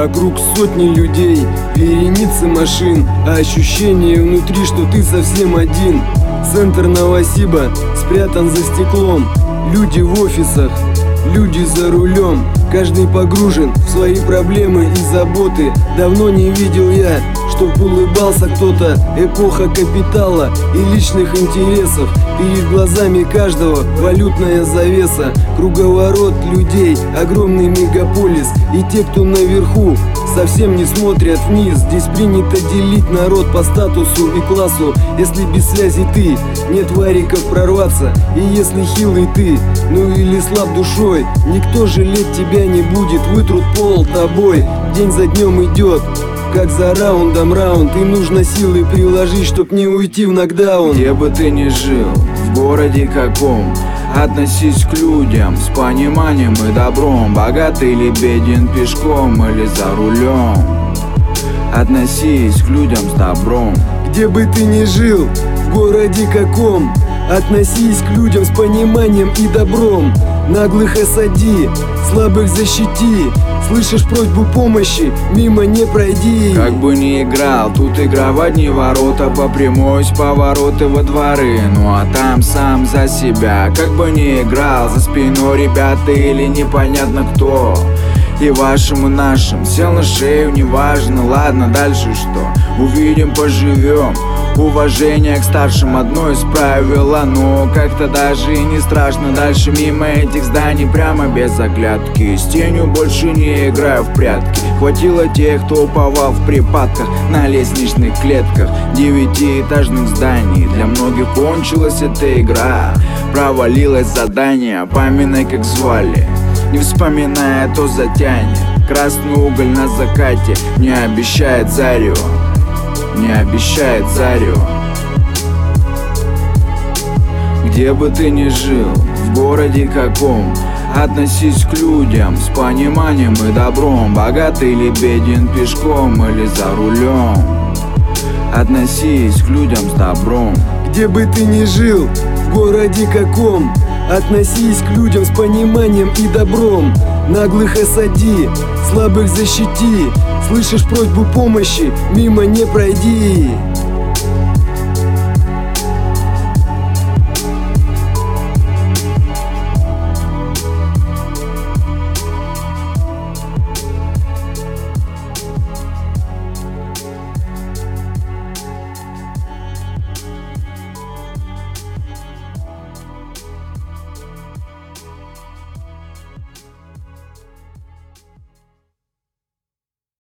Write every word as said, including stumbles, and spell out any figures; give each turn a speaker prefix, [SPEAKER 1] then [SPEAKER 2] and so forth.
[SPEAKER 1] Вокруг сотни людей, вереницы машин, а ощущение внутри, что ты совсем один. Центр Новосиба спрятан за стеклом, люди в офисах, люди за рулем. Каждый погружен в свои проблемы и заботы. Давно не видел я, чтоб улыбался кто-то. Эпоха капитала и личных интересов. Перед глазами каждого валютная завеса. Круговорот людей, огромный мегаполис. И те, кто наверху, совсем не смотрят вниз. Здесь принято делить народ по статусу и классу. Если без связи ты, нет вариков прорваться. И если хилый ты, ну или слаб душой, никто жалеть тебя не будет, вытрут пол тобой. День за днем идет, как за раундом раунд. И нужно силы приложить, чтоб не уйти в нокдаун.
[SPEAKER 2] Где бы ты ни жил, в городе каком, относись к людям с пониманием и добром. Богатый или беден, пешком или за рулем, относись к людям с добром.
[SPEAKER 1] Где бы ты ни жил, в городе каком, относись к людям с пониманием и добром. Наглых осади, слабых защити. Слышишь просьбу помощи, мимо не пройди.
[SPEAKER 2] Как бы ни играл, тут игра в одни ворота, по прямой с повороты во дворы. Ну а там сам за себя. Как бы ни играл, за спиной ребята или непонятно кто. И вашим, и нашим сел на шею, неважно. Ладно, дальше что? Увидим, поживем. Уважение к старшим одно из правил, но как-то даже и не страшно. Дальше мимо этих зданий, прямо без оглядки. С тенью больше не играю в прятки. Хватило тех, кто уповал в припадках на лестничных клетках девятиэтажных зданий. Для многих кончилась эта игра, провалилось задание. Поминай, как звали, не вспоминая, то затянет. Красный уголь на закате не обещает зарево, не обещает зарево. Где бы ты ни жил, в городе каком, относись к людям с пониманием и добром. Богатый или беден, пешком или за рулем, относись к людям с добром.
[SPEAKER 1] Где бы ты ни жил, в городе каком, относись к людям с пониманием и добром. Наглых осади, слабых защити. Слышишь просьбу помощи, мимо не пройди.